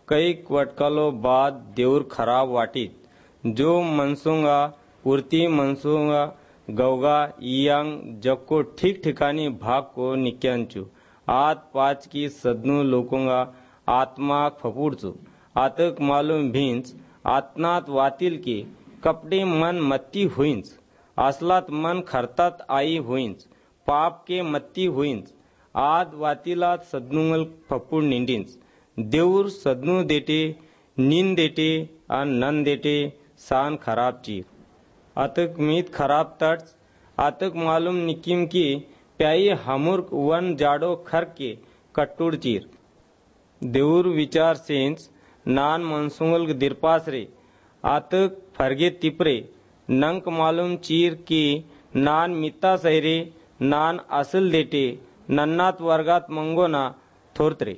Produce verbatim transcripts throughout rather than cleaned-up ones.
कैक वटकालो बाद देऊर खराब वाटीत जो मनसूंगा उर्ती मनसूंगा गवगा इयांग जक्को ठीक ठिकानी भाग को निक्यांचू आत पाच की सदनु लोकोंगा आत्मा फपुड़चू आतक मालूम भींच आत्नात वातिल की कपड़े मन मत्ती हुईंच असलात मन खरतात आई हुईंच पाप के मत्ती हुईंच आद वातिलात सदनुंगल फपुड़ निंडिंच देऊर सदनु देटे नींद देटे और नन देटे सान खराब चीर अतक मीत खराब तट्स अतक मालूम निकिम की प्याई हमूर्क वन जाडो खर के कट्टुड़ चीर देऊर विचार सेंस नान मनसुंगल दिरपास रे आतक फरगे तिपरे नंक मालूम चीर की नान मिता सहरे नान असल देटे नन्नात वर्गात मंगोना थोरतरे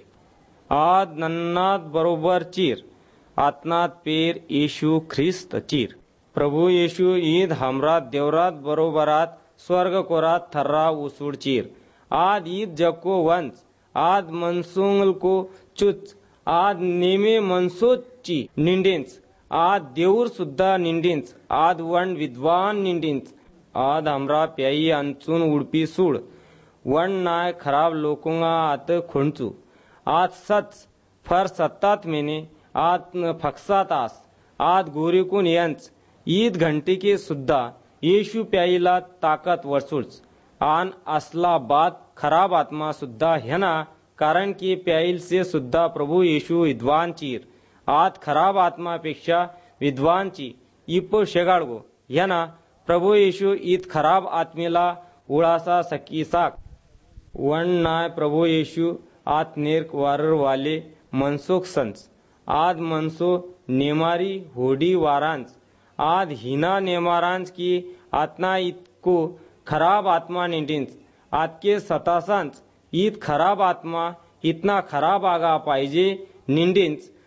आद नन्नात बरोबर चीर आत्नात पेर येशू ख्रिस्त चीर प्रभु येशू ईद हमरात देवरात बरोबरात स्वर्ग कोरात थर्रा उसूड चीर आद ईद जको वंश आद मनसुंगल को चुच आद नेमे मनसोची निंडेंच आद देऊर सुद्धा निंडेंच आद वन विद्वान निंडेंच आद हमरा प्याई अंचून उडपी सूड वन नाय खराब लोकोंगा आत खुणचू आज सच फर सत्तात मेने आत फक्सात आस आद गोरीकून यंच ईद घंटे के सुद्धा येशू प्याईला ताकत वरसूच आन असला बात खराब आत्मा सुद्धा ह्यना कारण की प्याईल से सुद्धा प्रभु येशू विद्वान चीर आत खराब आत्मा पेक्षा विद्वानची इपो शेगाडगो ह्यना प्रभु येशू ईद खराब आत्मेला उळासा सकी साक वन नाय प्रभु येशू आत नेर्क वारर वाले मनसोक संस आद मनसो नेमारी होडी वारांच आद हिना नेमारांच की आत्मा इतको खराब आत्मा निंडिंच आत सतासांच ईद खराब आत्मा इतना खराब आगा पाहिजे निंडिंच